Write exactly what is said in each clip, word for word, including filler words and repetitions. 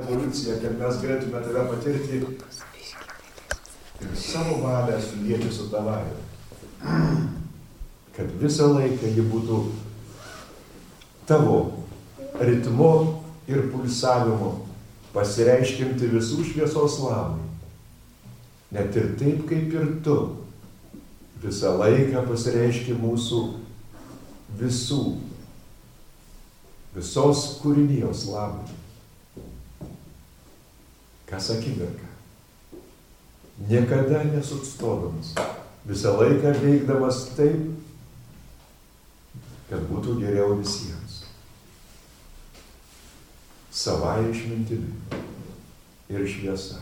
evoliuciją, kad mes galėtume tave patirti ir savo valią sulieti su tavąja. Kad visą laiką ji būtų tavo ritmu ir pulsavimu, pasireiškinti visų šviesos labui. Net ir taip, kaip ir tu, visą laiką pasireiški mūsų visų, visos kūrinijos labui. Kas akimirka. Niekada nesutstodamas, visą laiką veikdamas taip, kad būtų geriau visiems. Savai išmintimi ir šviesa.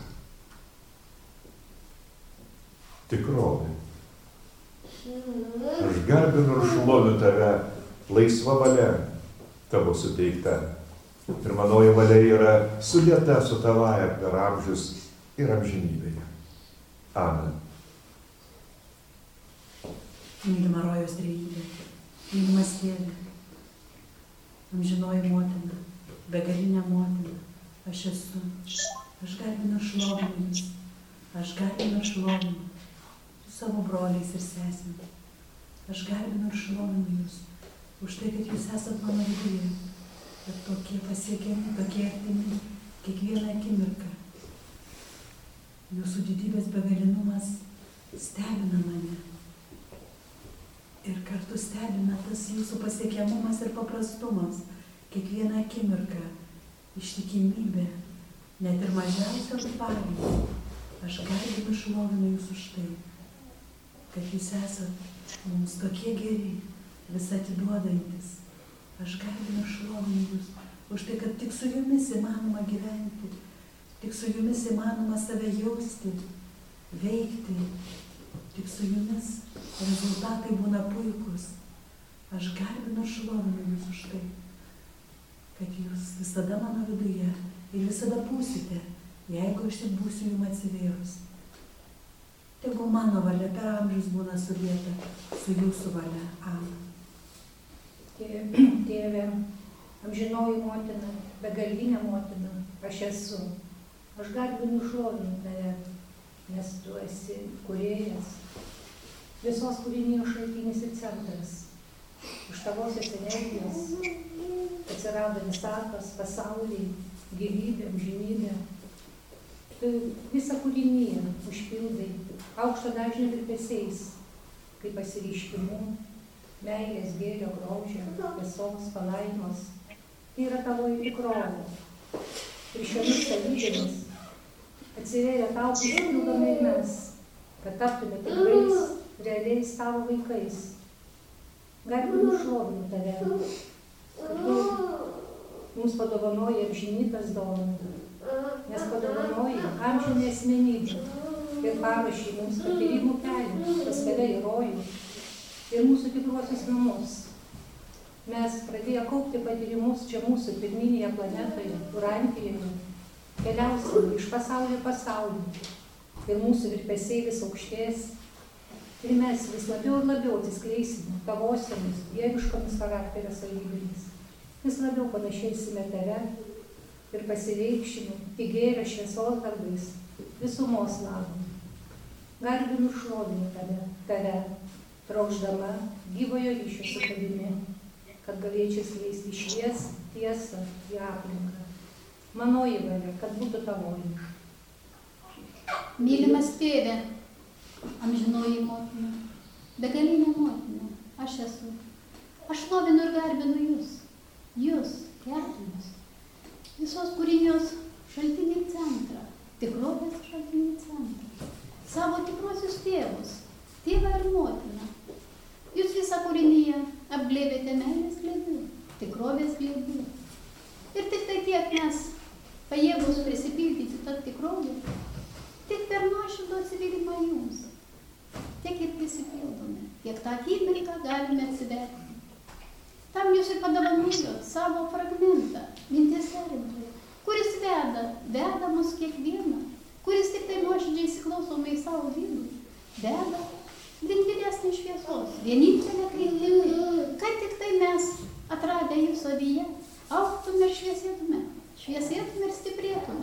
Tikrovė. Aš garbinu ir šlovinu tave, laisva valia tavo suteikta. Ir manoji valia yra sulieta su tavaja per amžius ir amžinybėje. Amen. Mylima Rojaus Trejybė, mylimas Tėve, amžinoji motina, begalinė motina, aš esu, aš garbinu ir šlovinu Jus, aš garbinu ir šlovinu su savo broliais ir sesėmis, aš garbinu ir šlovinu Jūs už tai, kad Jūs esat mano viduje, kad tokie pasiekiami, tokie artimi, kiekvieną akimirką. Jūsų didybės begalinumas stebina mane. Ir kartu stebina tas Jūsų pasiekiamumas ir paprastumas. Kiekvieną akimirką ištikimybė, net ir mažiausios pareigos. Aš garbinu šlovinu Jūs už tai, kad Jūs esat mums tokie geri, vis atiduodantis. Aš garbinu šlovinu Jūs už tai, kad tik su Jumis įmanoma gyventi, tik su Jumis įmanoma save jausti, veikti, tik su Jumis rezultatai būna puikus. Aš garbinu šlovinu Jūs už tai, kad Jūs visada mano viduje ir visada būsite, jeigu aš tik būsiu Jums atsivėrus. Tegu mano valia per amžius būna sulieta su Jūsų valia. Amen. Tėve, amžinoji motina, begalinė motina, aš esu. Aš garbinu šlovinu tave, nes tu esi kūrėjas, visos kūrinijos šaltinis ir centras. Už tavosios energijos atsirado visatos, pasauliai, gyvybė, amžinybė. Tu visą kūriniją užpildai aukšto dažnio virpesiais, kaip pasireiškimu, meilės, gėrio, grožio, tiesos, palaimos. Tai yra tavoji tikrovė. Ir šiomis savybėmis atsivėrė tau išpildomai mes, kad taptume tikrais, realiais tavo vaikais. Garbinu šlovinu tave, kad tu mums padovanoji amžinybės dovaną, nes padovanoji amžinę asmenybę ir paruošei mums patyrimų kelią, pas tave į rojų ir mūsų tikruosius namus. Mes pradėję kaupti patyrimus čia mūsų pirminėje planetoje, Urantijoje, keliausime iš pasaulio pasaulį ir mūsų virpesiai vis aukštės ir mes vis labiau ir labiau atsiskleisime tavosiamis, dieviškomis charakterio savybėmis. Vis labiau panašėsime tave ir pasireikšime į gėrio šviesos darbais, visumos labui. Garbinu šlovinu tave, tave, trokšdama gyvojo ryšio su tavimi, kad galėčiau skleisti šviesą, tiesą į aplinką. Manoji valia, kad būtų tavoji. Mylimas Tėve, amžinoji motina, begalinė motina, aš esu. Aš šlovinu ir garbinu Jūs, Jūs, keturis, visos kūrinijos šaltinį centrą, tikrovės šaltinį centrą, savo tikruosius tėvus, tėvą ir motiną. Jūs visą kūriniją apglėbėte meilės glėbiu, tikrovės glėbiu. Ir tik tai tiek mes pajėgus prisipildyti tą tikrovę, tik per nuoširdų atsivylimą Jums, tiek ir prisipildome, tiek tą akimirką galime atsiverti. Tam Jūs ir padovanojot savo fragmentą, minties derintoje, kuris veda, veda mus kiekvieną, kuris tik tai nuoširdžiai įsiklausome į savo vidų, veda link didesnės šviesos, vienintelė kryptimi, kad tik tai mes atradę Jų savyje, augtume ir šviesėtume, šviesėtume ir stiprėtume.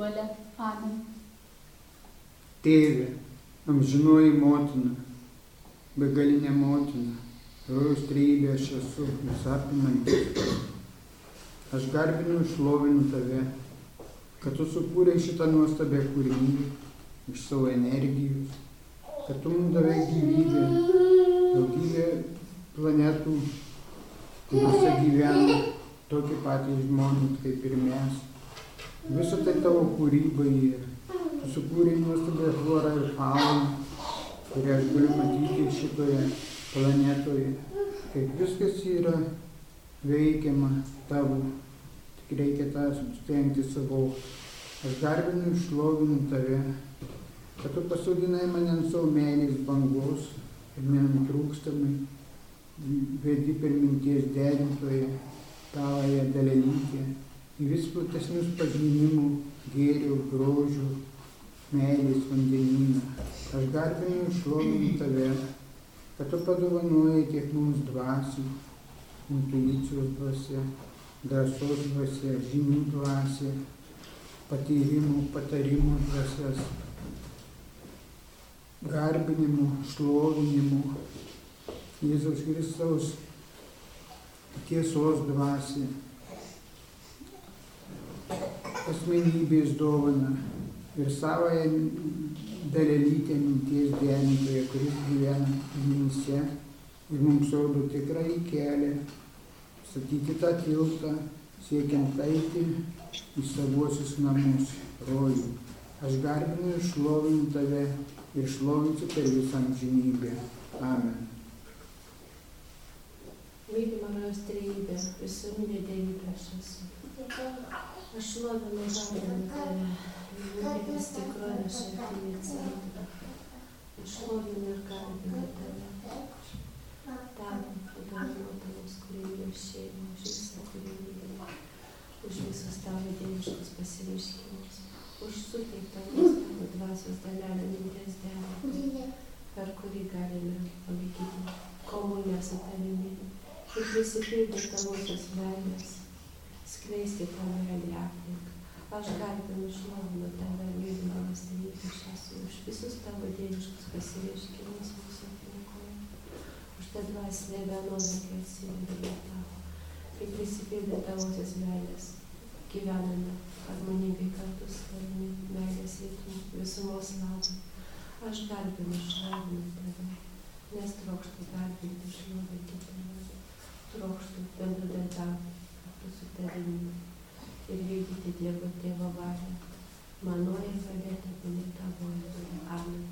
valia. Amen. Tėve, amžinoji motina, begalinė motina, rojaus trejybė aš esu, visapimantis. Aš garbinu ir šlovinu tave, kad tu sukūrei šitą nuostabią kūrinį iš savo energijos, kad tu mums davai gyvybę, daugybė planetų, kuriuose gyvena tokie patys žmonės kaip ir mes. Visą tai tavo kūryba yra. Tu sukūrei nuostabią florą ir fauną, kurią aš galiu matyti šitoje planetoje. Kaip viskas yra veikiama tavo, tik reikia tą stengti savo. Aš garbinu ir šlovinu tave, kad tu pasodinai mane ant savo meilės bangos ir nenutrūkstamai vedi per minties derintoje, tavąją dalelytę, į vis platesnius pažinimų, gėrio, grožio, meilės vandenyną. Aš garbinu ir šlovinu tave, kad tu padovanojai tiek mums dvasių, intuicijos dvasia, drąsos dvasia, žinių dvasia, patyrimų, patarimų dvasias, garbinimų, šlovinimų, Jėzaus Kristaus tiesos dvasia, asmenybės dovana ir savąją dalelytę minties derintoje, kuris gyvena mumyse ir mums rodo tikrai kelią, statyti tą tiltą, siekiant eiti į savuosius namus, rojų. Aš garbinu ir šlovinu tave ir šlovinsiu per visą amžinybę. Amen. Mylima rojaus trejybė, visuminė dievybė aš esu. Aš šlovinu garbinu tave, vienybės tikrovė šaltinį centrą. Aš šlovinu ir garbinu tave. Tavo padovanota mums kūrinijos šeimą, už visą kūrinybę, už visus tavo dieviškus pasireiškimus, už suteiktą mums tavo dvasios dalelę minties derinį, per kurį galime palaikyti komuniją su tavimi. Ir prisipildyti tavosios meilės, skleisti tavo realią aplinką. Aš garbinu šlovinu tave, mylimas trejybė aš esu, už visus tavo dieviškus pasireiškimus mūsų aplinkoje, už tą dvasinę vienodą, kai atsiveria tavo, kai prisipildyti tavosios meilės, gyvename harmoningai kartu su tavimi, meilės ritmu, visumos labui. Aš garbinu šlovinu tave, nes trokštu garbinti šlovinti tave. Trokštų bendradarbiauti kartu su tavimi ir vykdyti Dievo tėvo valią. Manoji valia tebūnie tavoji valia. Amen.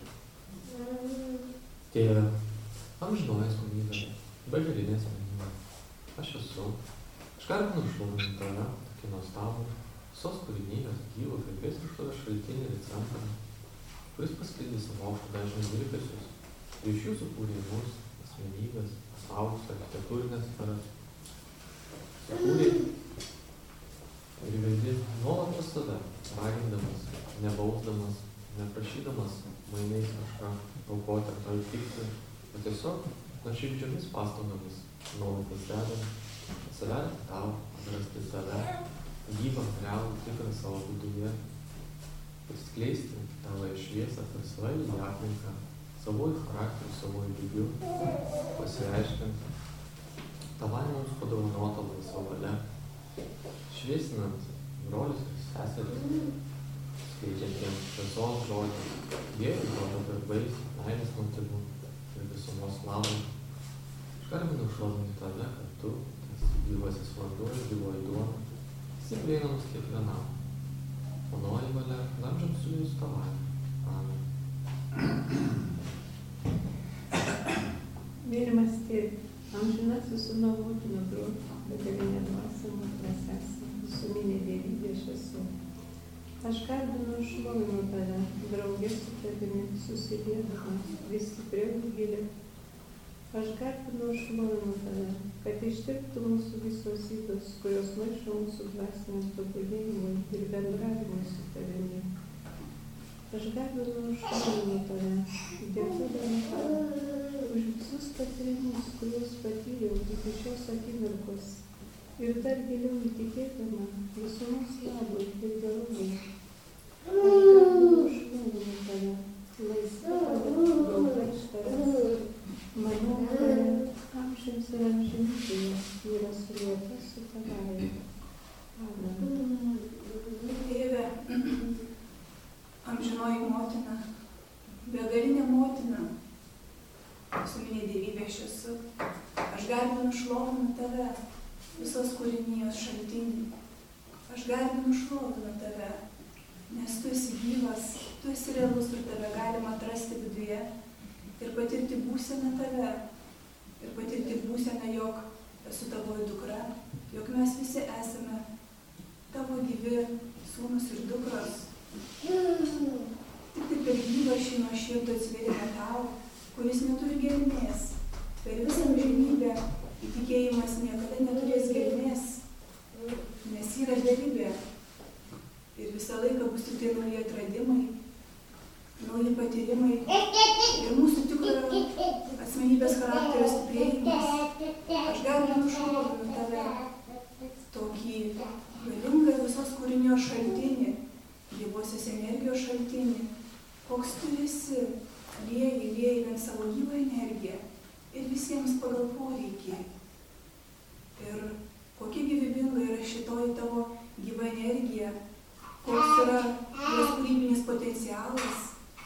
Tėve, amžinoji asmenybė, begalinė asmenybė, aš esu. Aš garbinu ir šlovinu tave, tokį nuostabų, visos kūrinijos, gyvo, garbės ir šlovės šaltinį ir centrą, kuris paskleidė savo aukšto dažnį virpesius ir iš jų sukūrė mus, asmenybės, pasaulius, architektūrinės sferas. Sukūrė ir vedi nuolat pas tave, ragindamas, nebausdamas, neprašydamas mainais kažką aukoti ar to įtikti, o tiesiog nuoširdžiomis pastangomis nuolat pasidedam, atsiverti tau, atrasti tave, gyvą, realų, tikrą savo viduje, skleisti tavo šviesą per svailį aplinką, savojų charakterių, savojų lygių, pasireiškiant tavai mums padovanota laisva valia, šviesinant brolius ir seseris, skleidžiant jiems šviesos žodį, gėrių žodžio darbais, meilės motyvų ir visumos labui. Aš garbinu šlovinti tave, kad tu, tas gyvasis vanduo ir gyvoji duona, esi prieinamas kiekvienam. Manoji valia, amžiams su jūsų tavai. Amen. Mylimas tėve, amžinasis su nuovotinio broliu, begalinė dvasia, mes esame, visuminė dievybė aš esu. Aš garbinu ir šlovinu tave, draugė su tavimi, susiliedama, vis stipriau ir giliau. Aš garbinu ir šlovinu tave, kad ištirptų mūsų visos ydos, kurios maišo mūsų dvasiniam tobulėjimui ir bendravimui su tavimi. Aš garbinu ir šlovinu tave, dėkodama tave už visus patyrimus, kuriuos patyriau iki šios akimirkos ir dar giliau įtikėdama visumos labui ir gerovui, garbinu šlovinu tave, laisva dauga iš tavęs. Mano valia amžiams ir amžinybėje yra sulieta su tavai. Amen. Tėve, amžinoji motina, begalinė motina, suminė dievybė aš esu, aš garbinu šlovinu tave, visos kūrinijos šaltinį. Aš garbinu šlovinu tave, nes tu esi gyvas, tu esi realus ir tave galima atrasti viduje ir patirti būseną tave, ir patirti būseną, jog esu tavoji dukra, jog mes visi esame tavo gyvi sūnus ir dukros. Tik tai per gyvą šį nuoširdų atsivėrimą tau, kuris neturi gelmės. Per visą amžinybę įtikėjimas niekada neturės gelmės, nes yra realybė. Ir visą laiką bus tik tai nauji atradimai, nauji patyrimai ir mūsų tikrojo asmenybės charakterio stiprėjimas. Aš garbinu šlovinu tave, tokį galingą visos kūrinio šaltinį, gyvosios energijos šaltinį, koks tu esi, lieji, lieji vien savo gyvą energiją ir visiems pagal poreikį. Ir kokia gyvybinga yra šitoji tavo gyva energija, koks yra jos kūrybinis potencialas,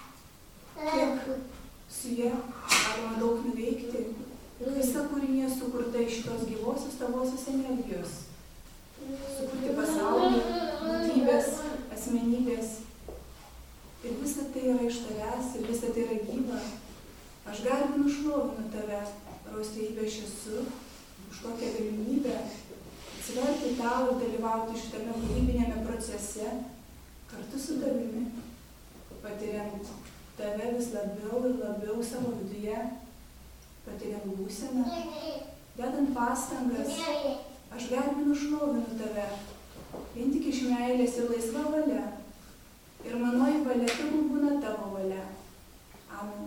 kiek su ja galima daug nuveikti. Visa kūrinė sukurta iš šitos gyvosios tavosios energijos. Sukurti pasaulį, būtybės, asmenybės. Ir visa tai yra iš tavęs, ir visa tai yra gyva. Aš garbinu šlovinu tave, raustėjybė aš esu, už tokią galimybę atsiverti tau ir dalyvauti šitame kūrybinėme procese, kartu su tavimi, patiriant tave vis labiau ir labiau savo viduje, patiriant būseną, dedant pastangas. Aš garbinu šlovinu tave, vien tik iš meilės ir laisva valia. Ir manoji valia tegul būna tavo valia. Amen.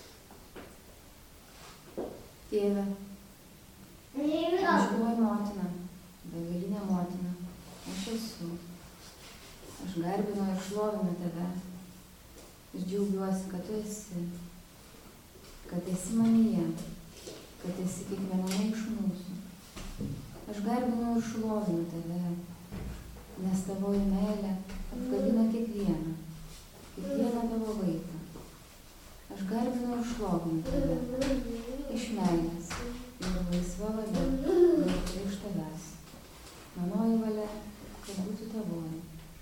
Tėve, amžinoji motina, begalinė motina, aš esu. Aš garbinu ir šlovinu tave. Ir džiaugiuosi, kad tu esi. Kad esi manyje. Kad esi kiekviename iš mūsų. Aš garbinu ir šlovinu tave, nes tavoji meilė apkabina kiekvieną, kiekvieną tavo vaiką. Aš garbinu ir šlovinu tave, iš meilės ir laisva valia, gauta iš tavęs. Manoji valia, kad būtų tavoji.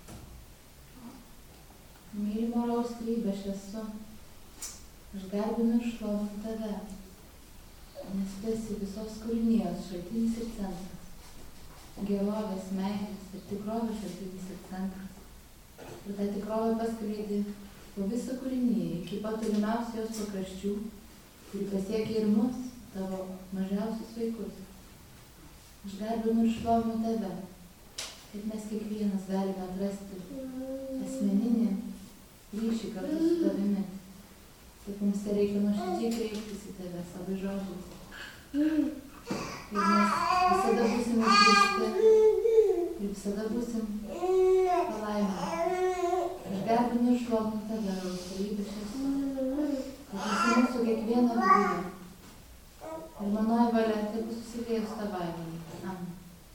Mylimo raustrybė aš esu, aš garbinu ir šlovinu tave, nes tu esi visos kūrinijos šaltinis ir centras. Gerovės, meilės ir tikrovės šaltinis ir centras. Ir tą tikrovę paskleidi po visą kūriniją, iki pat tolimiausių jos pakraščių, kuri pasiekia ir mus, tavo mažiausius vaikus. Aš garbinu ir šlovinu tave, kad mes kiekvienas galime atrasti asmeninį ryšį kartu su tavimi. Taip mums reikia nuoširdžiai kreiptis į tave savo žodžiais. Ir mes visada būsim išgirsti ir visada būsim palaiminti. Aš garbinu ir šlovinu tave, raustėjybė aš esu, kad esi mūsų kiekvieno viduje. Ir manoji valia tegu susiliejus tavai valia. Amen.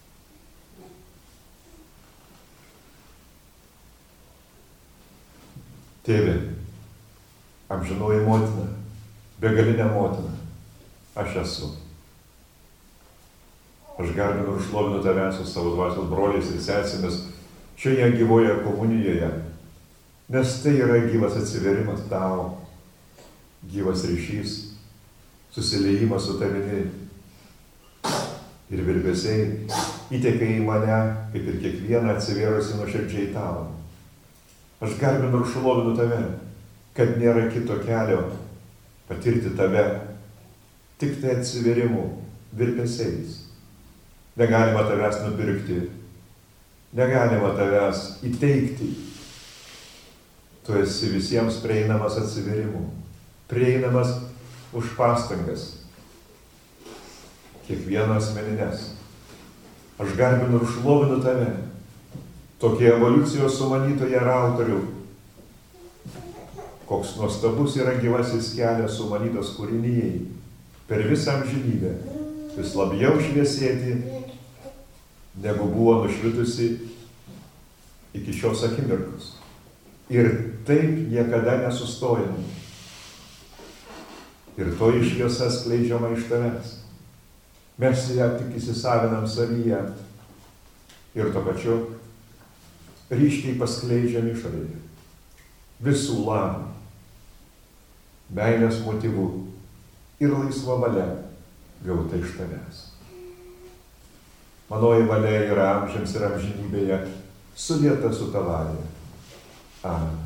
Tėve, amžinoji motina, begalinė motina, aš esu. Aš garbinu ir šlovinu tave su savo dvasios broliais ir sesėmis šioje gyvoje komunijoje, nes tai yra gyvas atsiverimas tau, gyvas ryšys, susiliejimas su tavimi. Ir virpesiai įteka į mane, kaip ir kiekvieną atsivėrusi nuoširdžiai tau. Aš garbinu ir šlovinu tave, kad nėra kito kelio patirti tave, tik tai atsivėrimų virpesiais. Negalima tavęs nupirkti, negalima tavęs įteikti. Tu esi visiems prieinamas atsivėrimu, prieinamas už pastangas, kiekvieno asmeninės. Aš garbinu ir šlovinu tave, tokį evoliucijos sumanytoją ir autorių, koks nuostabus yra gyvasis kelias sumanytas kūrinijai per visą amžinybę, vis labiau šviesėti, negu buvo nušvitusi iki šios akimirkos. Ir taip niekada nesustojant. Ir toji šviesa skleidžiama iš tavęs. Mes ją tik įsisavinam savyje ir to pačiu ryškiai paskleidžiam išorėje. Visų labų, meilės motyvų ir laisva valia gauta iš tavęs. Manoji valia yra amžiams ir amžinybėje sulieta su tavąja. Amen.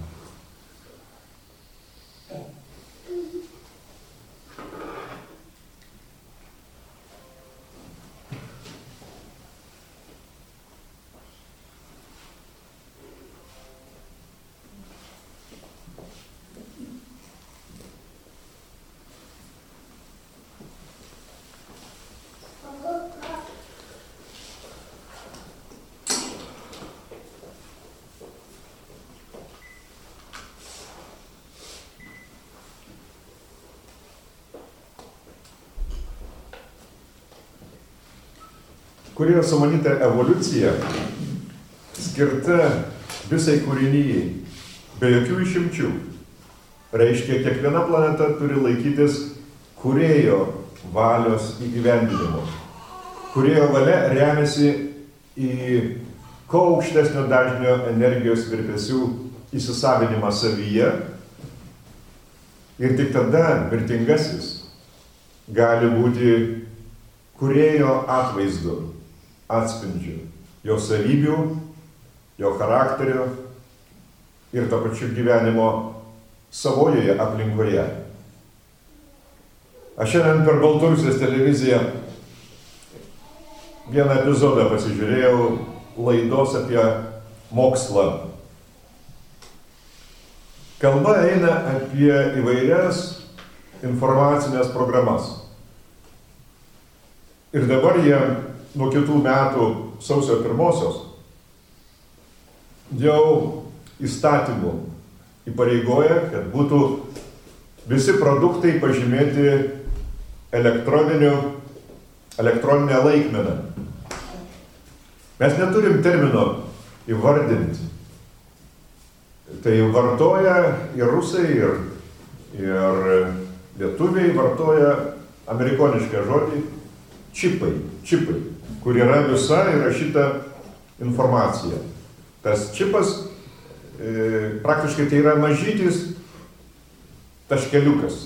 Kuri yra sumanyta evoliucija, skirta visai kūrinijai, be jokių išimčių. Reiškia, kiekviena planeta turi laikytis kūrėjo valios įgyvendinimo. Kūrėjo valia remiasi į kuo aukštesnio dažnio energijos virpesių įsisavinimą savyje ir tik tada mirtingasis gali būti kūrėjo atvaizdu, atspindžiu jo savybių, jo charakterio ir to pačiu gyvenimo savojoje aplinkoje. Aš šiandien per Baltarusijos televiziją vieną epizodą pasižiūrėjau laidos apie mokslą. Kalba eina apie įvairias informacinės programas. Ir dabar jie nuo kitų metų sausio pirmosios jau įstatymų įpareigoja, kad būtų visi produktai pažymėti elektroniniu, elektroninę laikmeną. Mes neturim termino įvardinti. Tai vartoja ir rusai, ir, ir lietuviai vartoja amerikonišką žodį čipai, čipai, kur yra visa įrašyta informacija. Tas čipas e, praktiškai tai yra mažytis taškeliukas,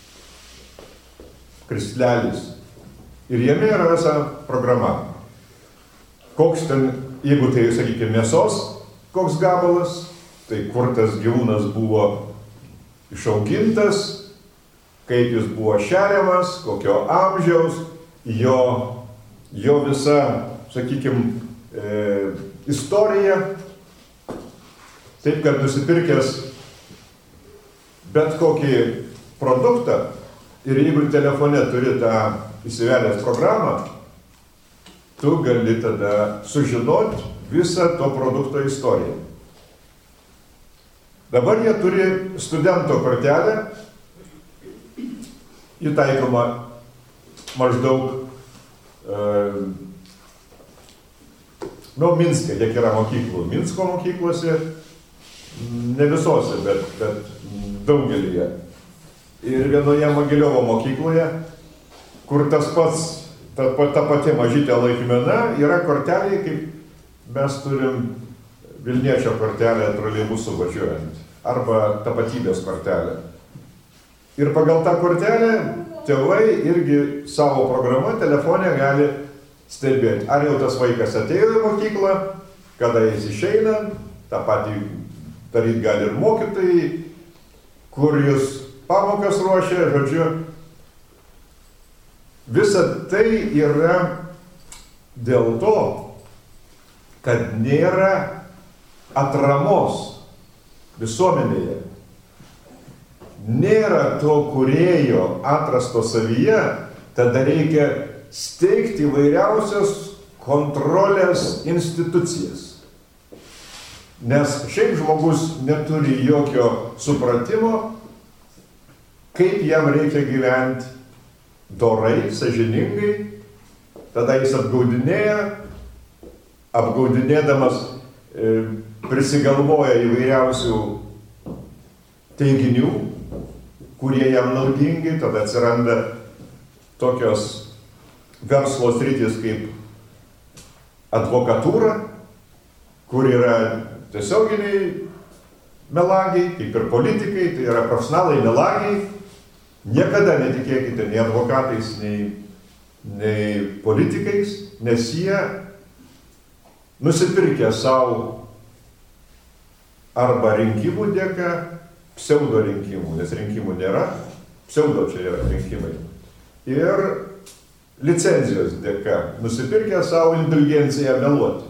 kristlelis. Ir jame yra visa programa. Koks ten, jeigu tai, sakykime, mėsos, koks gabalas, tai kur tas gyvūnas buvo išaugintas, kaip jis buvo šeriamas, kokio amžiaus, jo, jo visa, sakykime, e, istorija. Taip, kad nusipirkęs bet kokį produktą ir jeigu telefone turi tą įsivelęs programą, tu gali tada sužinoti visą to produkto istoriją. Dabar jie turi studento kortelę, įtaikoma maždaug e, nu, Minske, kiek yra mokyklų. Minsko mokyklose, ne visose, bet, bet daugelyje. Ir vienoje Mogiliovo mokykloje, kur tas pats, ta, ta pati mažytė laikmena, yra kortelė, kaip mes turim Vilniečio kortelę troleibusų važiuojant, arba tapatybės kortelę. Ir pagal tą kortelę tėvai irgi savo programą telefone gali stebėti, ar jau tas vaikas atėjo į mokyklą, kada jis išeina, tą patį daryti gali ir mokytojai, kur jūs pamokas ruošia, žodžiu. Visa tai yra dėl to, kad nėra atramos visuomenėje. Nėra to kūrėjo atrasto savyje, tada reikia steigti įvairiausias kontrolės institucijas. Nes šiaip žmogus neturi jokio supratimo, kaip jam reikia gyventi dorai, sąžiningai, tada jis apgaudinėja, apgaudinėdamas e, prisigalvoja įvairiausių teiginių, kurie jam naudingi, tada atsiranda tokios verslo sritys kaip advokatūra, kur yra tiesioginiai melagiai, kaip ir politikai, tai yra profesionalai melagiai. Niekada netikėkite nei advokatais, nei, nei politikais, nes jie nusipirkę savo arba rinkimų dėka, pseudo rinkimų, nes rinkimų nėra, pseudo čia yra rinkimai, ir licenzijos dėka nusipirkę savo indulgenciją meluoti.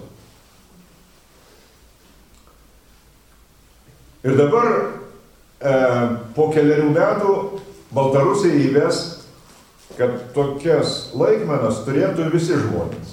Ir dabar e, po keliarių metų Baltarusija įves, kad tokias laikmenas turėtų visi žmonės.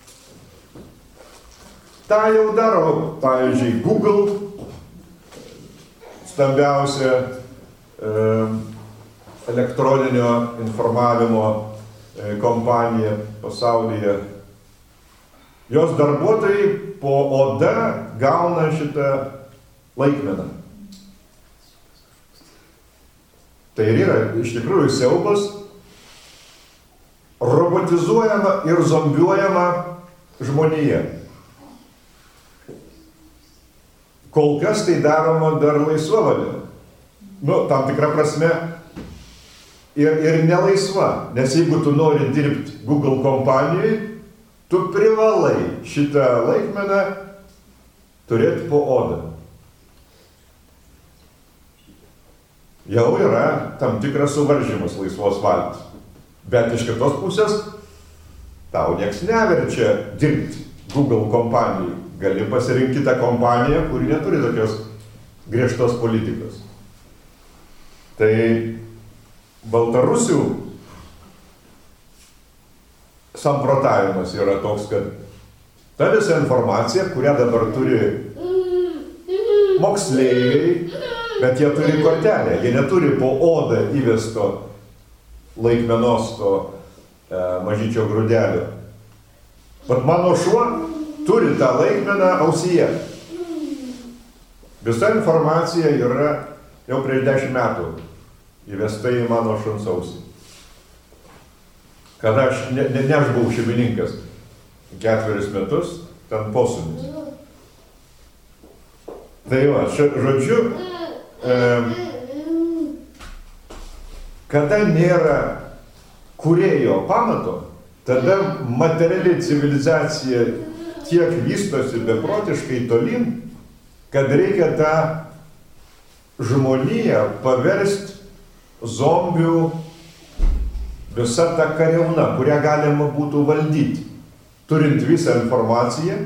Ta jau daro, pavyzdžiui, Google, stambiausia e, elektroninio informavimo e, kompanija pasaulyje. Jos darbuotojai po oda gauna šitą laikmeną. Tai yra iš tikrųjų siaubas, robotizuojama ir zombiuojama žmonija. Kol kas tai daroma dar laisva valia. Nu, tam tikrą prasme ir, ir nelaisva. Nes jeigu tu nori dirbti Google kompanijai, tu privalai šitą laikmeną turėti po odą. Jau yra tam tikras suvaržymas laisvos valios. Bet iš kitos pusės tau nieks neverčia dirbti Google kompanijai. Gali pasirinkti tą kompaniją, kuri neturi tokios griežtos politikos. Tai Baltarusių samprotavimas yra toks, kad ta visa informacija, kurią dabar turi moksleiviai, bet jie turi kortelę, jie neturi po odą įvesto laikmenos to e, mažyčio grūdelio. Bet mano šuo turi tą laikmeną ausyje. Visa informacija yra jau prieš dešimt metų įvesta į mano šuns ausį. Kada aš, ne, ne, ne aš buvau šeimininkas ketverius metus, ten posūnis. Tai va, ši, žodžiu, e, kada nėra kūrėjo pamato, tada materiali civilizacija tiek vystosi beprotiškai tolyn, kad reikia tą žmoniją paversti zombių visa ta kariauna, kurią galima būtų valdyti, turint visą informaciją.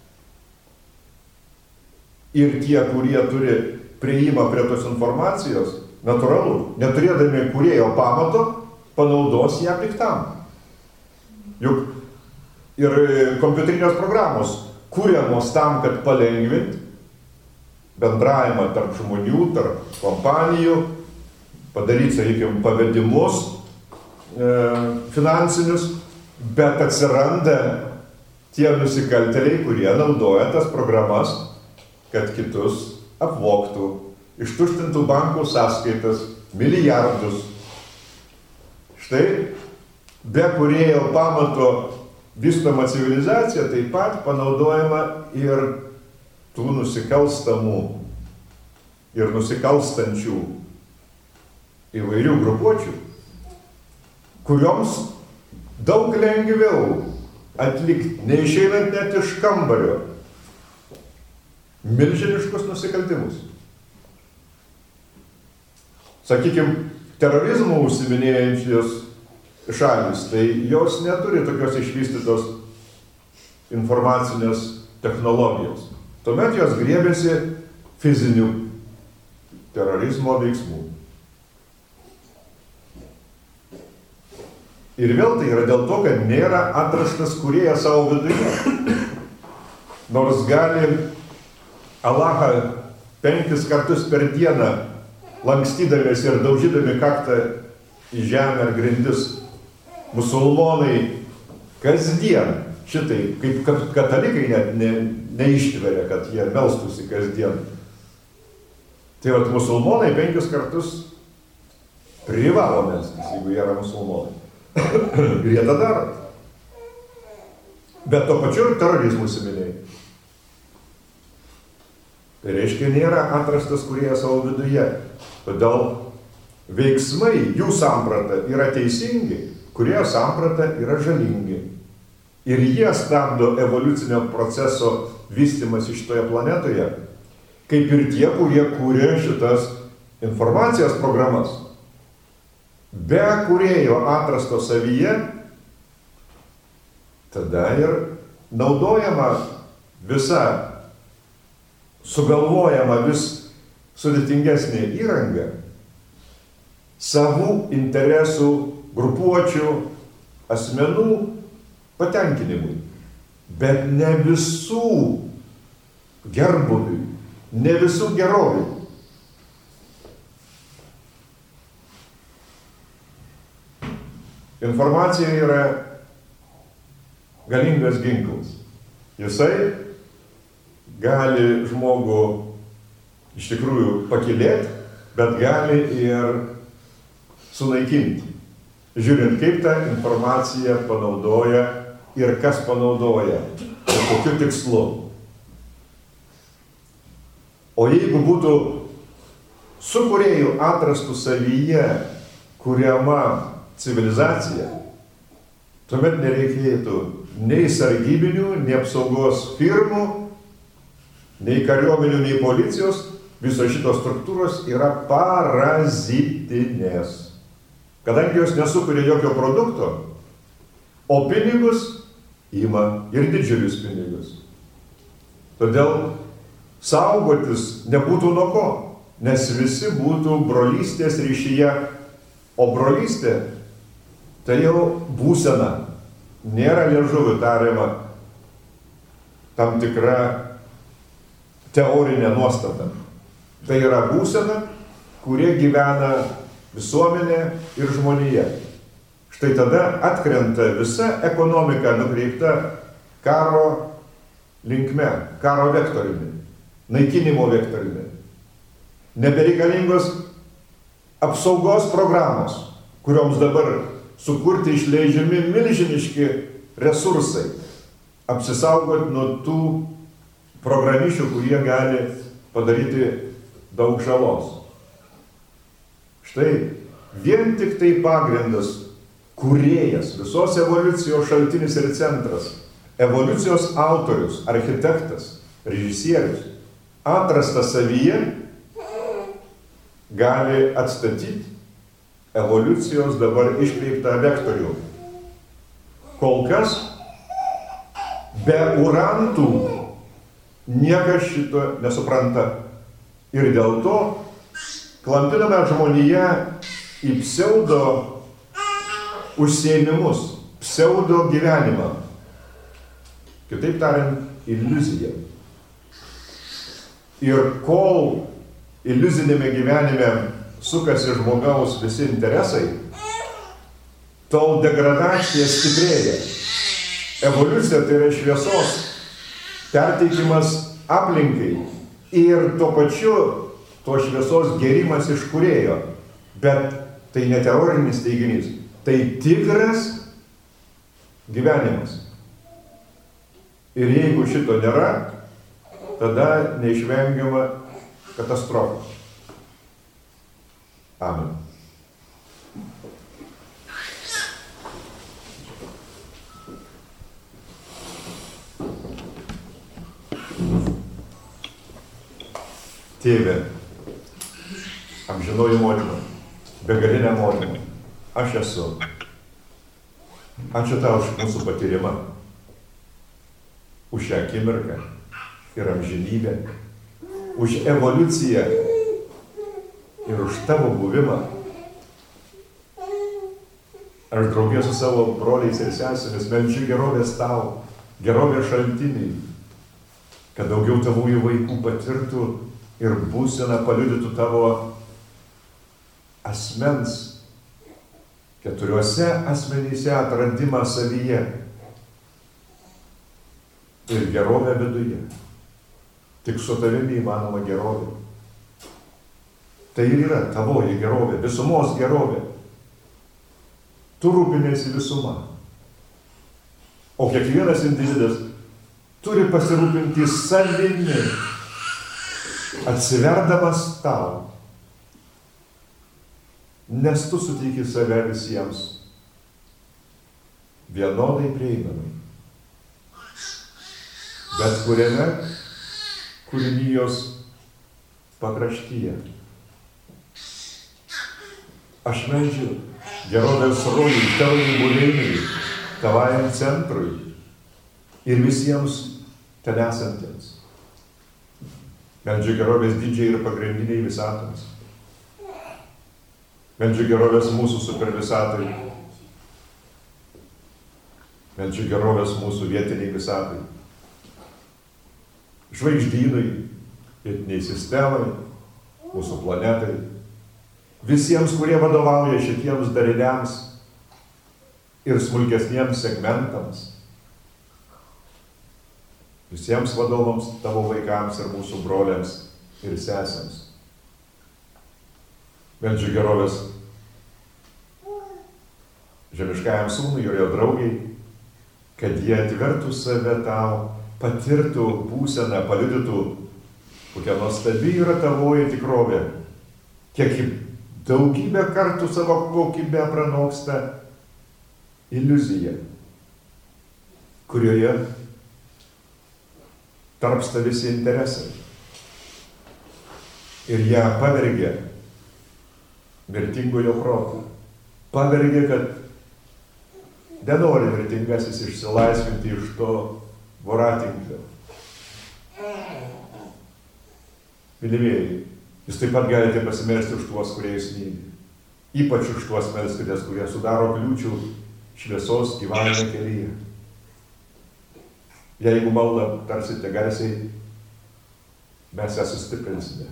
Ir tie, kurie turi prieimą prie tos informacijos, natūralu, neturėdami kūrėjo pamato, panaudos ją piktam. Juk ir kompiuterinės programos kūriamos tam, kad palengvinti bendravimą tarp žmonių, tarp kompanijų, padaryti, sakykime, pavedimus e, finansinius, bet atsiranda tie nusikaltėliai, kurie naudoja tas programas, kad kitus apvogtų, ištuštintų bankų sąskaitas, milijardus. Štai, be kūrėjo pamato vystoma civilizacija taip pat panaudojama ir tų nusikalstamų ir nusikalstančių įvairių grupuočių, kurioms daug lengviau atlikti, neišeinant net iš kambario, milžiniškus nusikaltimus. Sakykime, terorizmų užsiminėjančios šalis, tai jos neturi tokios išvystytos informacinės technologijos. Tuomet jos griebėsi fizinių terorizmo veiksmų. Ir vėl tai yra dėl to, kad nėra atrastas kūrėjas savo viduje. Nors gali Alachą penkis kartus per dieną lankstydamės ir daužydami kaktą į žemę ar grindis, musulmonai kasdien šitai, kaip katalikai net ne, neištveria, kad jie melstųsi kasdien. Tai vat musulmonai penkis kartus privalo melstis, jeigu jie yra musulmonai. Ir jie tą daro. Bet to pačiu terorizmų įsimylėjai. Tai reiškia, nėra atrastas kūrėjas savo viduje. Todėl veiksmai, jų samprata yra teisingi, kurie samprata yra žalingi. Ir jie stabdo evoliucinio proceso vystymas šitoje planetoje, kaip ir tie, kurie kūrė šitas informacijos programas. Be kūrėjo atrasto savyje, tada ir naudojama visa, sugalvojama vis sudėtingesnė įranga savų interesų, grupuočių, asmenų patenkinimui, bet ne visų gerbuviui, ne visų geroviui. Informacija yra galingas ginklas. Jisai gali žmogų iš tikrųjų pakylėti, bet gali ir sunaikinti. Žiūrint, kaip tą informaciją panaudoja ir kas panaudoja, ir kokiu tikslu. O jeigu būtų su kūrėjų atrastų savyje kuriama civilizacija, tuomet nereikėtų nei sargybinių, nei apsaugos firmų, nei kariuomenių, nei policijos. Visos šitos struktūros yra parazitinės. Kadangi jos nesukuria jokio produkto, o pinigus ima ir didžiulius pinigus. Todėl saugotis nebūtų nuo ko, nes visi būtų brolystės ryšyje, o brolystė tai jau būsena, nėra liežuvių tariama tam tikra teorinė nuostata. Tai yra būsena, kurie gyvena visuomenė ir žmonija. Štai tada atkrenta visa ekonomika nukreipta karo linkme, karo vektoriumi, naikinimo vektoriumi. Nebereikalingos apsaugos programos, kurioms dabar sukurti išleidžiami milžiniški resursai, apsisaugoti nuo tų programišių, kurie gali padaryti daug žalos. Štai vien tik tai pagrindas, kūrėjas, visos evoliucijos šaltinis ir centras, evoliucijos autorius, architektas, režisierius, atrastas savyje, gali atstatyti evoliucijos dabar iškreiptą vektorių. Kol kas be urantų niekas šito nesupranta. Ir dėl to klampiname žmoniją į pseudo užsiėmimus, pseudo gyvenimą. Kitaip tariant, iliuziją. Ir kol iliuzinėme gyvenime sukasi žmogaus visi interesai, tol degradacija stiprėja. Evoliucija tai yra šviesos perteikimas aplinkai ir tuo pačiu to šviesos gėrimas iš kūrėjo. Bet tai ne teorinis teiginys, tai tikras gyvenimas. Ir jeigu šito nėra, tada neišvengiama katastrofa. Amen. Tėve, amžinoji motina, begalinė motina, aš esu. Ačiū tau už mūsų patyrimą, už šią akimirką ir amžinybę, už evoliuciją ir už tavo buvimą. Aš draugė su savo broliais ir sesėmis meldžiu gerovės tau, gerovės šaltiniai, kad daugiau tavųjų vaikų patirtų ir būseną paliudytų tavo asmens, keturiuose asmenyse atradimą savyje ir gerovę viduje. Tik su tavimi įmanoma gerovė. Tai ir yra tavoji gerovė, visumos gerovė. Tu rūpinėsi visuma. O kiekvienas individas turi pasirūpinti savimi, atsiverdamas tau. Nes tu suteiki save visiems vienodai prieinamai. Bet kuriame kūrinijos pakraštyje. Aš meldžiu gerovės rojui, tavai buveinai, tavajam centrui ir visiems ten esantiems. Meldžiu gerovės didžiai ir pagrindiniai visatoms. Meldžiu gerovės mūsų supervisatai. Meldžiu gerovės mūsų vietiniai visatai. Žvaigždynui, vietiniai sistemai, mūsų planetai. Visiems, kurie vadovauja šitiems dariniams ir smulkesniems segmentams. Visiems vadovams, tavo vaikams ir mūsų broliams ir sesėms. Meldžiu gerovės žemiškajam sūnui ir jo draugiai, kad jie atvertų save tau, patirtų būseną, paliudytų, kokia nuostabi yra tavoji tikrovė, kiek daugybę kartų savo kokybę pranoksta iliuzija, kurioje tarpsta visi interesai. Ir ją pavergia mirtingojo proto. Pavergia, kad nenori mirtingasis išsilaisvinti iš to voratinklio. Mylimieji, jūs taip pat galite pasimelsti už tuos, kurie jūs myli. Ypač už tuos melskitės, kurie sudaro kliūčių šviesos gyvenime kelyje. Jeigu maldą tarsite garsiai, mes ją sustiprinsime.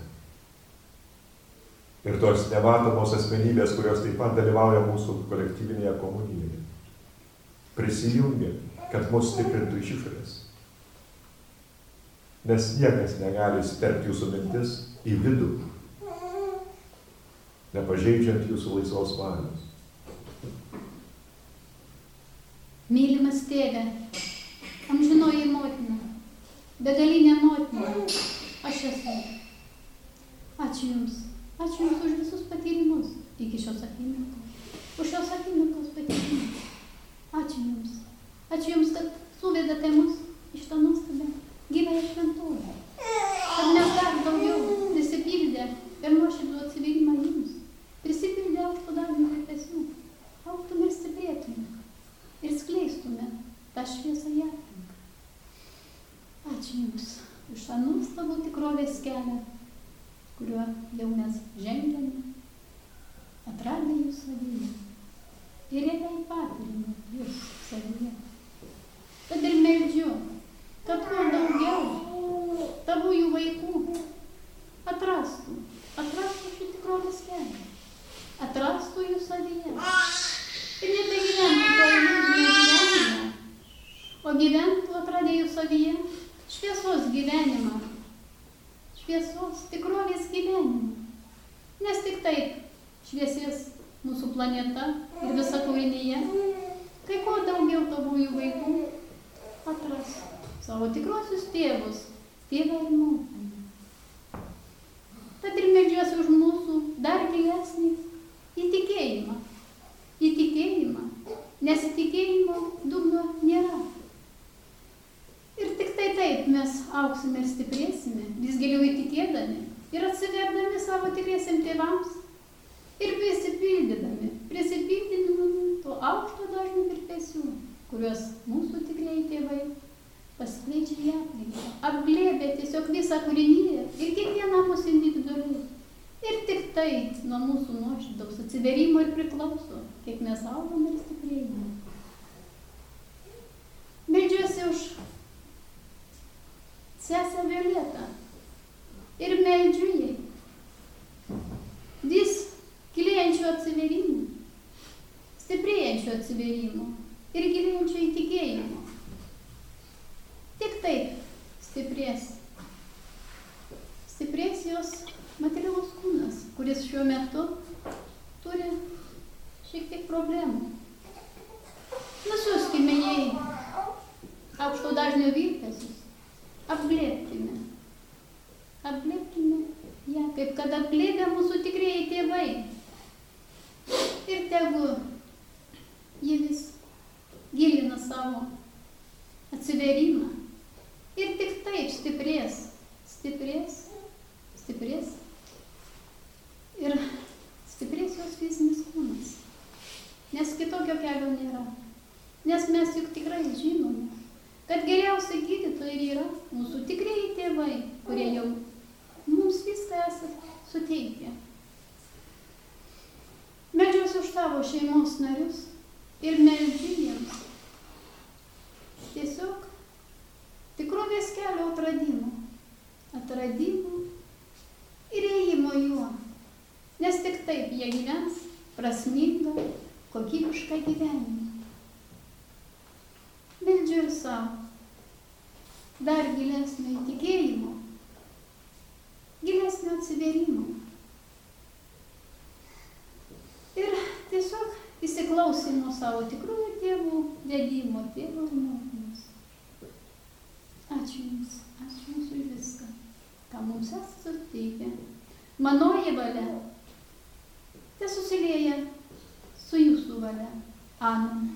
Ir tos nematomos asmenybės, kurios taip pat dalyvauja mūsų kolektyvinėje komunijoje, prisijungia, kad mus stiprintų iš išorės. Nes niekas negali įsiterpti jūsų mintis į vidų, nepažeidžiant jūsų laisvos valios. Mylimas tėve, amžinoji motina, begalinė motina, aš esu. Ačiū Jums, ačiū Jums už visus patyrimus iki šios akimirkos, už šios akimirkos patyrimus. Ačiū Jums, ačiū Jums, kad suvedate mus iš tą nuostabę gyvąją šventovę, kad mes dar daugiau prisipildę per nuoširdų atsivyrimą Jums, prisipildę aukšto dažnių virpesių, augtume ir stiprėtume ir skleistume tą šviesą į aplinką. Ačiū Jums už tą nuostabų tikrovės kelią, kuriuo jau mes žengiame, atradę Jūs savyje ir realiai patiriame Jūs savyje. Tad ir meldžiu, kad kuo daugiau tavųjų vaikų atrastų, atrastų šį tikrovės kelią, atrastų Jūs savyje. Ir nebegyventų to iliuzinio gyvenimo, o gyventų atradę Jūs savyje šviesos gyvenimą, šviesos tikrovės gyvenimą. Nes tik taip šviesės mūsų planeta ir visa kūrinyje, kai kuo daugiau tavųjų vaikų atras savo tikrosius tėvus, tėvą ir motiną. Tad ir meldžiuosi už mūsų dar gilesnį įtikėjimą. Įtikėjimą, nes įtikėjimo dugno nėra. Ir tik tai taip mes auksime ir stiprėsime, vis giliau įtikėdami ir atsiverdami savo tikriesiam tėvams ir prisipildydami, prisipildydami to aukšto dažnių virpesių, kuriuos mūsų tikrieji tėvai paskleidžia į aplinką, apglėbia tiesiog visą kūriniją ir kiekvieną mūsų individualiai. Ir tik tai nuo mūsų nuoširdaus atsiverimo ir priklauso, kiek mes augame ir stiprėjame. Meldžiuosi už sesę Violetą ir meldžiu jai vis gilėjančio atsiverimo, stiprėjančio atsiverimo ir gilėjančio įtikėjimo. Tik taip stiprės. Stiprės jos materialus kūnas, kuris šiuo metu turi šiek tiek problemų. Nusiųskime jai aukšto dažnio virpesius, apglėbkime. Apglėbkime ją, kaip kad apglėbė mūsų tikrieji tėvai. Ir tegu ji vis gilina savo atsiverimą. Ir tik taip stiprės, stiprės, stiprės. Ir stiprės jos fizinis kūnas. Nes kitokio kelio nėra. Nes mes juk tikrai žinome, kad geriausi gydytojai yra mūsų tikrieji tėvai, kurie jau mums viską esat suteikę. Meldžiuosi už tavo šeimos narius ir meldžiu jiems tiesiog tikrovės kelio atradimo, atradimo ir ėjimo juo, nes tik taip jie gyvens prasmingą, kokybišką gyvenimą. Meldžiu ir savo dar gilesnio įtikėjimo, gilesnio atsiverimo ir tiesiog įsiklausimo savo tikrųjų tėvų vedimo, tėvų ir motinos. Ačiū Jums, ačiū Jums už viską, ką mums esate suteikę. Manoji valia te susilieja su Jūsų valia. Amen.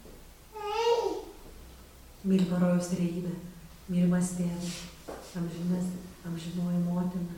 Mylima rojaus trejybė, mylimas tėvas, amžinas, amžinoji motina,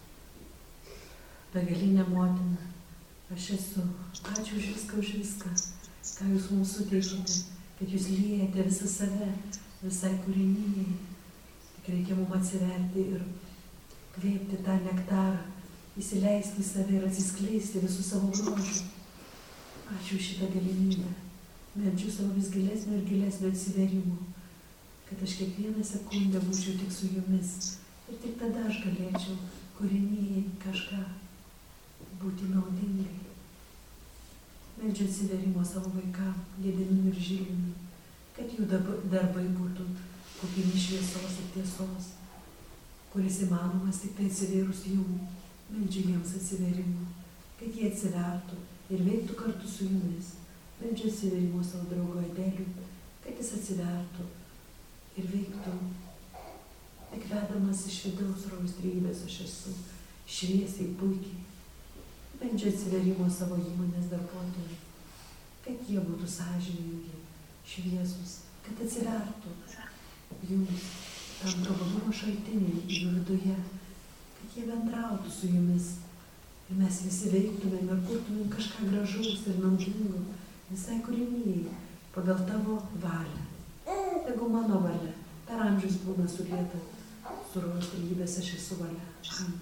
begalinė motina, aš esu. Ačiū už viską, už viską, ką Jūs mums suteikėte, kad Jūs liejate visą save, visai kūrinijai. Tik reikia mums atsiverti ir kvėpti tą nektarą, įsileisti į save ir atsiskleisti visų savo grožių. Ačiū šitą galimybę. Meldžiu savo vis gilesnio ir gilesnio atsiverimo, kad aš kiekvieną sekundę būčiau tik su Jumis ir tik tada aš galėčiau kūrinijai kažką būti naudingai. Meldžiu atsiverimo savo vaikam, Gediminui ir Žilinui, kad jų darbai būtų kupini šviesos ir tiesos, kuris įmanomas tik tai atsivėrus Jum. Meldžiu jiems atsiverimo, kad jie atsivertų ir veiktų kartu su Jumis. Meldžiu atsiverimo savo draugo Adeliui, kad jis atsivertų ir veiktų, tik vedamas iš vidaus rojaus trejybės aš esu, šviesiai, puikiai. Meldžiu atsiverimo savo įmonės darbuotojai, kad jie būtų sąžiningi, šviesus, kad atsivertų Jums tam tobulumo šaltiniai jų viduje, kad jie bendrautų su Jumis ir mes visi veiktumėm ir kurtumėm kažką gražaus ir naudingo visai kūrinijai pagal Tavo valią. Tegu mano valia per amžius būna sulieta su rojaus trejybės aš esu valia. Amen.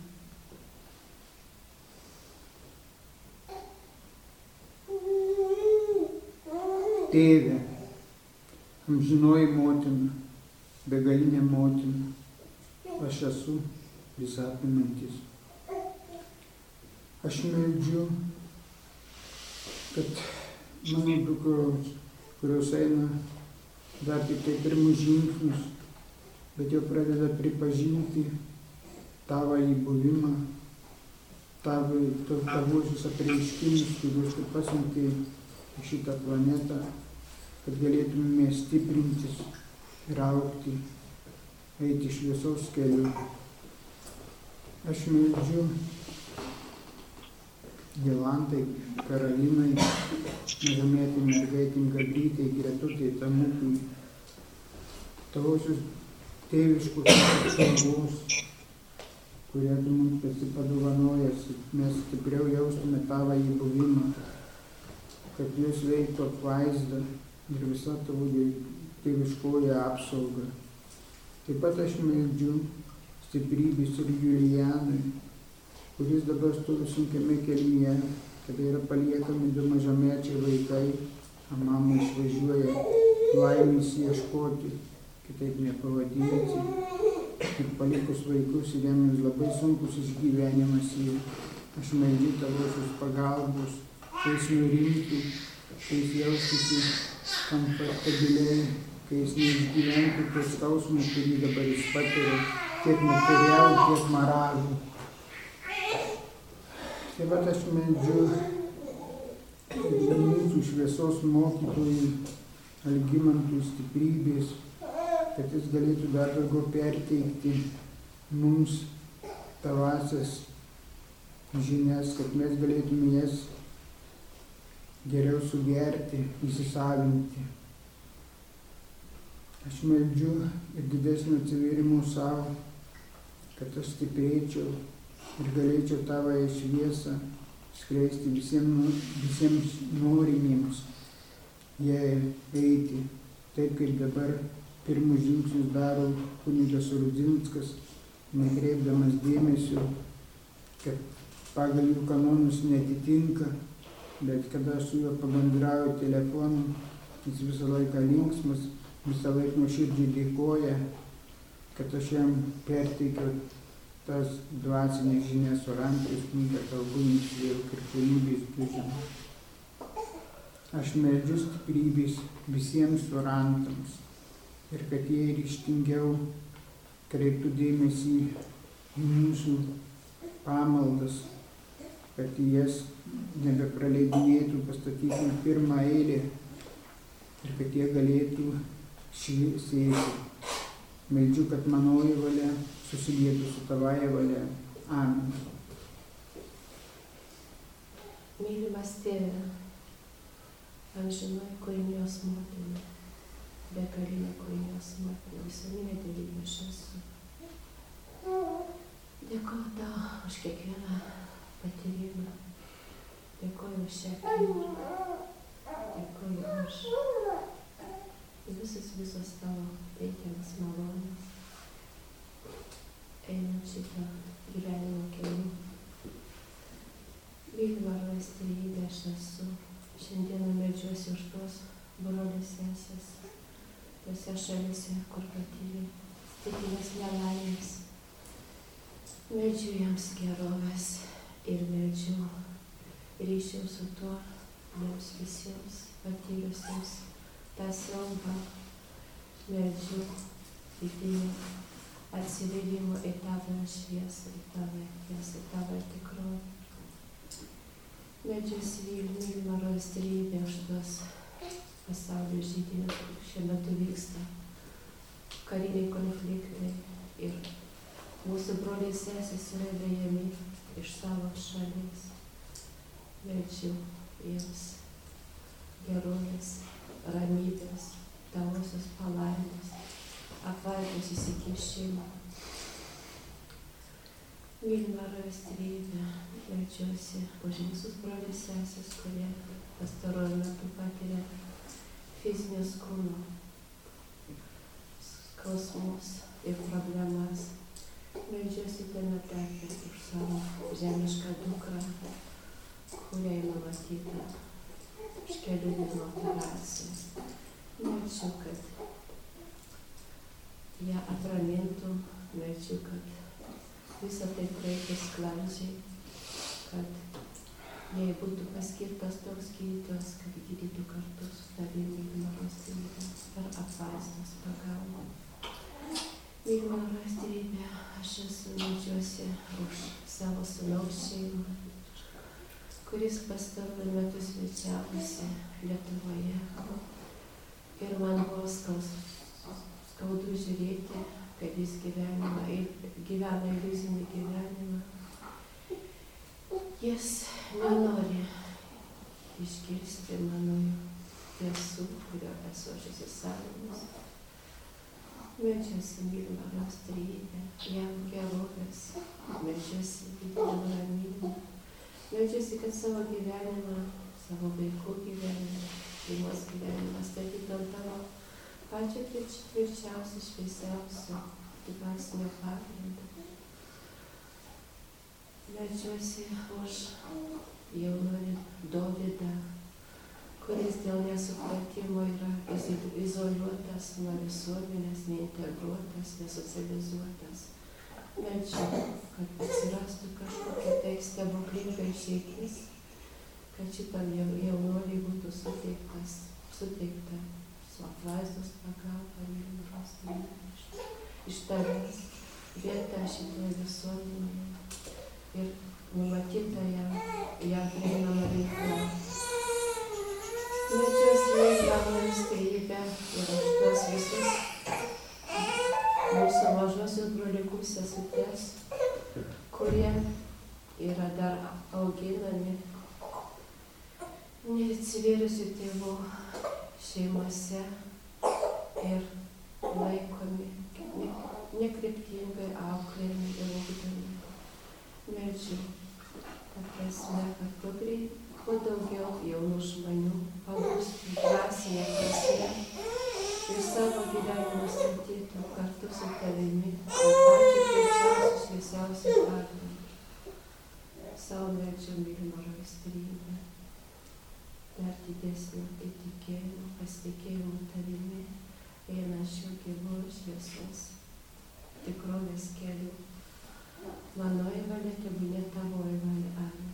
Tėve, amžinoji motina, begalinė motina, aš esu visapimantis. Aš meldžiu, kad mano dukros, kurios eina dar tik tai pirmus žingsnius, bet jau pradeda pripažinti Tavąjį buvimą, Tavuosius apreiškimus, kuriuos Tu pasiuntei į šitą planetą, kad galėtume stiprintis ir augti, eiti šviesos keliu. Aš meldžiu Jolantai, Karolinai, mažametei mergaitei Gabrytei, Gretutei, Tamukui, Tavosius tėviškus apsaugos, kurie Tu mums esi padovanojęs, mes stipriau jaustume Tavąjį buvimą, kad Jūs veiktų apvaizdą ir visa Tavo tėviškoji apsauga. Taip pat aš meldžiu stiprybės ir Julijanui, kuris dabar stovi sunkiame kelyje, kada yra paliekami du mažamečiai vaikai, o mama išvažiuoja laimės ieškoti, kitaip nepavadinsi. tik palikus vaikus ir jiems labai sunkus išgyvenimas yra. Aš meldžiu tavosios pagalbos, kai jis nurimtų, kai jis jaustųsi komfortabiliai, kai jis neišgyventų to skausmų, kurį dabar jis patiria, tiek materialų, tiek moralų. Taip pat aš meldžiu ir mūsų šviesos mokytojui Algimantui stiprybės, kad jis galėtų dar daugiau perteikti mums tavasias žinias, kad mes galėtume jas geriau sugerti, įsisavinti. Aš meldžiu ir didesnio atsivėrimo savo, kad aš stiprėčiau ir galėčiau tavąją šviesą skleisti visiems, visiems norimiems jai eiti, taip kaip dabar pirmus žingsnius daro kunigas Rudzinskas, nekreipdamas dėmesio, kad pagal jų kanonus netitinka, bet kada aš su juo pabendrauju telefonu, jis visą laiką linksmas, visą laiką nuoširdžiai dėkoja, kad aš jam perteikiau tas dvasinės žinias Orantijos knygą, kalbu jums vėl krikščionybės dužimą. Aš meldžiu stiprybės visiems orantams ir kad jie ryžtingiau kreiptų dėmesį į mūsų pamaldas, kad jas nebepraleidinėtų, pastatytų į pirmą eilę ir kad jie galėtų šviesėti. Meldžiu, kad manoji valia susilietų su tavąja valia. Amen. Mylimas tėve, amžinoji kūrinijos motina, begalinė kūrinijos motina, visuomenė dievybė aš esu. Dėkoju tau už kiekvieną patyrimą, dėkoju už šią akimirką, dėkoju už visus visos tavo teikiamas malonės, einant šitą gyvenimo keliu. Mylima rastėjybė aš esu. Šiandieną meldžiuosi už tuos brolius sesės, tose šalyse, kur patyrė stichinės nelaimės. Meldžiu jiems gerovės ir meldžiu ryšiau su tuo jiems visiems patyrusiems tą siaubą. Meldžiu vidinio atsivėrimo į tavo šviesą, į tavo tiesą, į tavo tikrovę. Meldžiuosi mylimą rostybę už tuos pasaulio židinius, kur šiuo metu vyksta kariniai konfliktai ir mūsų broliai sesės yra vejami iš savo šalies. Meldžiu jiems gerovės, ramybės, tavosios palaimos, apvaizdos įsikišimo. Mylima rostybė, meldžiuosi už visus brolius sesės, kurie pastaruoju metu patiria fizinius kūno skausmus ir problemas. Meldžiuosi tame tarpe už savo žemišką dukrą, kuriai numatyta už kelių dienų operacija. Meldžiu, kad ją atramintų, meldžiu, kad visą tai praeitų sklandžiai, kad jai būtų paskirtas toks gydytojas, kad gydytų kartu su tavimi mylima rostybė per apvaizdos pagalbą. Mylima rostybė, aš esu meldžiuosi už savo sūnaus šeimą, kuris pastaruoju metu svečiavosi Lietuvoje. Ir man buvo skaudu žiūrėti, kad jis gyvenimą, gyvena iliuzinį gyvenimą. Jis nenori išgirsti mano tiesų, kurio esu aš įsisavinus. Meldžiuosi mylima rostybė, jam gerovės, meldžiuosi vidinio ramybę. Meldžiuosi, kad savo gyvenimą, savo vaikų gyvenimą, šeimos gyvenimą statytų ant tavo pačio tvirčiausio, šviesiausio dvasinio pagrindo. Meldžiuosi už jaunuolį Dovydą, kuris dėl nesupratimo yra izoliuotas nuo visuomenės, neintegruotas, nesocializuotas. Meldžiu, kad atsirastų kažkokia tai stebuklinga išeitis, kad šitam jaunuoliui būtų suteiktas, suteikta su apvaizdos pagalba, mylimos iš tavęs vietą šitoje visuomenėje ir numatyta jam, jam prieinama veikla. Meldžiuosi jai gaunant stiprybę ir už tuos visus mūsų mažosios broliukus sesutes, kurie yra dar auginami neatsivėrusių tėvų šeimose ir laikomi nekryptingai auklėjami ir ugdomi. Meldžiu, ta prasme, kad kuo greit, kuo daugiau jaunų žmonių pabūstų dvasinę prasme ir savo gyvenimą statytų kartu su tavimi, o pačiu greičiausiu šviesiausiu pagrindu. Savo meldžiu mylimo raistrybę, dar didesnio įtikėjimo, pasitikėjimo tavimi, einančių gyvų šviesos tikrovės kelių. Manoji valia, tebūnie tavoji valia. Amen.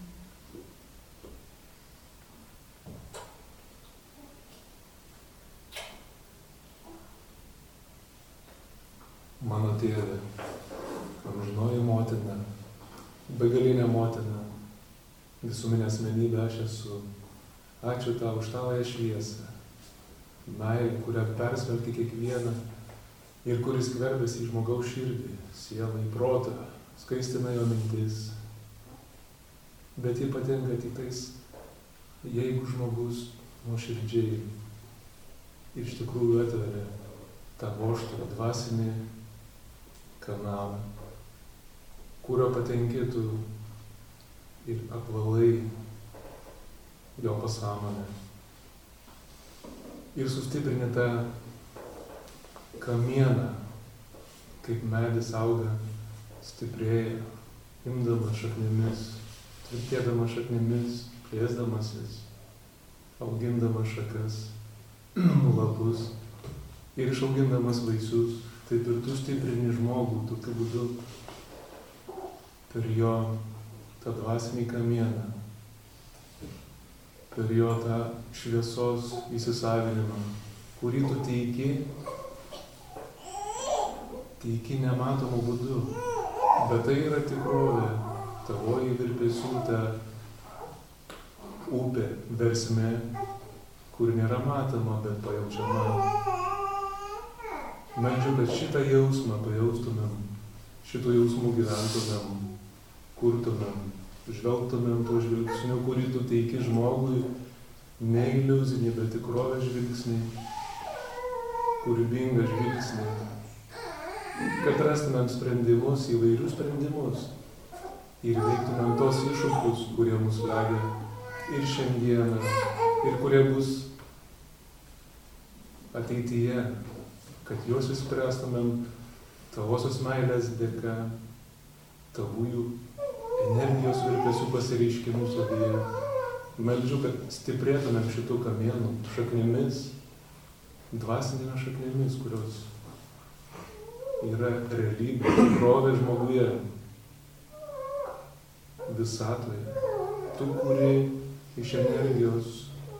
Mano tėve, amžinoji motina, begalinė motina, visuminė asmenybė aš esu. Ačiū tau už tavąją šviesą, meilę, kurią persmelki kiekvieną ir kuris skverbiasi į žmogaus širdį, sielą, į protą, skaistina jo mintis. Bet ji patinka tik tais, jeigu žmogus nuoširdžiai iš tikrųjų atveria tą vožtą dvasinį kanalą, kurio patenkėtų ir apvalai jo pasąmonę. Ir sustiprini tą kamieną, kaip medis auga, stiprėja, imdamas šaknimis, tvirtėdamas šaknimis, plėsdamasis, augindamas šakas, lapus ir išaugindamas vaisius. Taip ir tu stiprini žmogų tokiu būdu per jo tą dvasinį kamieną, per jo tą šviesos įsisavinimą, kurį tu teiki, teiki nematomų būdų, bet tai yra tikrovė, tavoji virpesių ta upė, versmė, kur nėra matoma, bet pajaučiama. Meldžiu, kad šitą jausmą pajaustumėm, šitų jausmų gyventumėm, kurtumėm, žvelgtumėm to žvilgsniu, kurį tu teiki žmogui, ne iliuzinį, bet tikrovę žvilgsnį, kūrybingą žvilgsnį, kad rastumėm sprendimus, įvairius sprendimus ir veiktumėm tos iššūkius, kurie mus slegia ir šiandieną, ir kurie bus ateityje, kad juos išspręstumėm tavosios meilės dėka, tavųjų energijos virpesių pasireiškimų savyje. Meldžiu, kad stiprėtumėm šitų kamienų šaknimis, dvasinėmis šaknimis, kurios yra realybė, tikrovė žmoguje, visatoje. Tu kuri iš energijos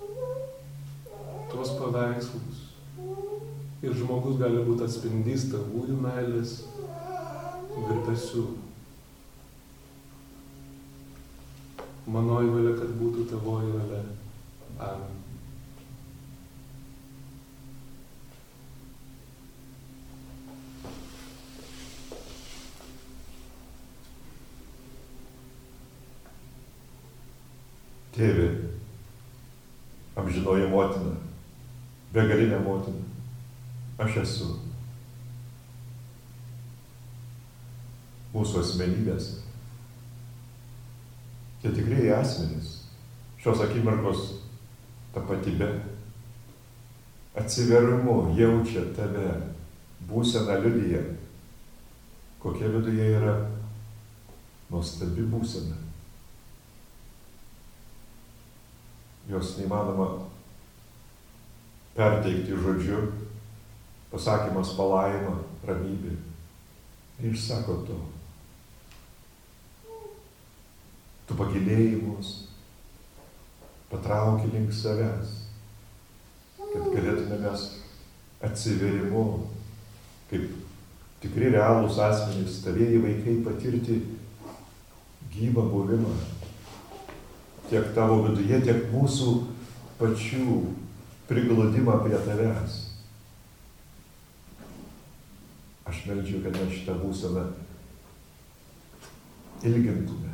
tuos paveikslus. Ir žmogus gali būti atspindys tavųjų meilės virpesių. Manoji valia, kad būtų tavoji valia. Amen. Tėve, amžinoji motina, begalinė motina, aš esu. Mūsų asmenybės, tie tikrieji asmenys, šios akimirkos tapatybė, atsiverimu jaučia tave, būseną liudija. Kokia viduje yra nuostabi būsena. Jos neįmanoma perteikti žodžiu, pasakymas palaima, ramybė. Neišsako to. Tu pakilėjai mus, patrauki link savęs, kad galėtume mes atsiverimu, kaip tikri realūs asmenys, tavieji vaikai patirti gyvą buvimą. Tiek tavo viduje, tiek mūsų pačių prigludimą prie tavęs. Aš meldžiu, kad mes šitą būseną ilgintume.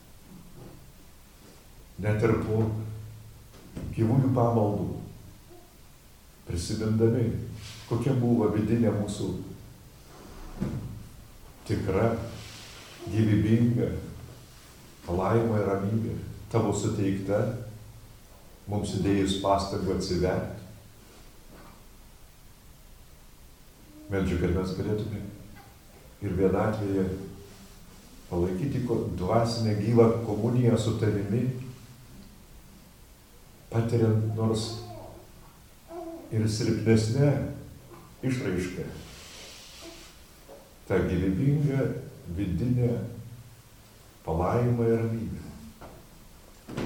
Net ir po gyvųjų pamaldų, prisimindami, kokia buvo vidinė mūsų tikra, gyvybinga, palaima ir ramybė, tavo suteikta, mums įdėjus pastangų atsiverti. Meldžiu, kad mes galėtume ir vienatvėje palaikyti dvasinę gyvą komuniją su tavimi, patiriant nors ir silpnesnę išraišką. Ta gyvybinga vidinė palaima ir ramybė.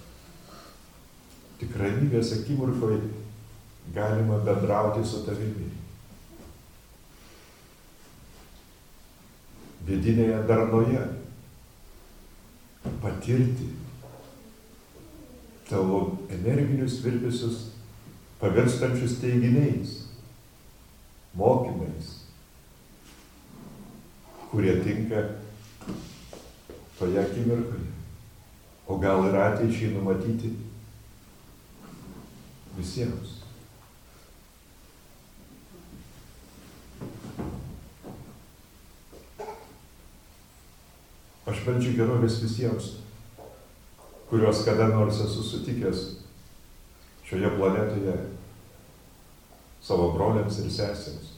Tik ramybės akimirkoje galima bendrauti su tavimi. Vidinėje darnoje patirti tavo energinius virpesius pavirstančius teiginiais, mokymais, kurie tinka toje akimirkoje, o gal ir ateičiai numatyti visiems. Aš meldžiu gerovės visiems, kuriuos kada nors esu sutikęs šioje planetoje, savo broliams ir sesėms,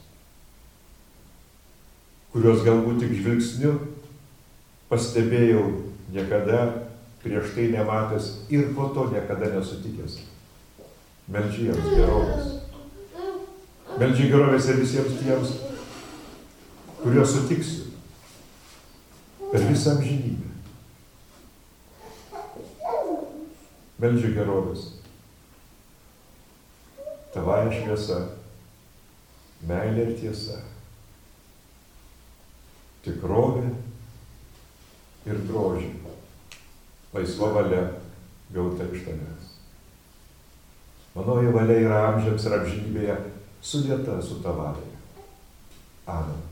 kuriuos galbūt tik žvilgsniu pastebėjau niekada prieš tai nematęs ir po to niekada nesutikęs. Meldžiu jiems gerovės. Meldžiu gerovės ir visiems tiems, kuriuos sutiksiu per visą amžinybę. Meldžiu gerovės. Tavąja šviesa, meilė ir tiesa, tikrovė ir grožį, laisva valia gauta iš tavęs. Manoji valia yra amžiams ir amžinybėje sulieta su tavąja. Amen.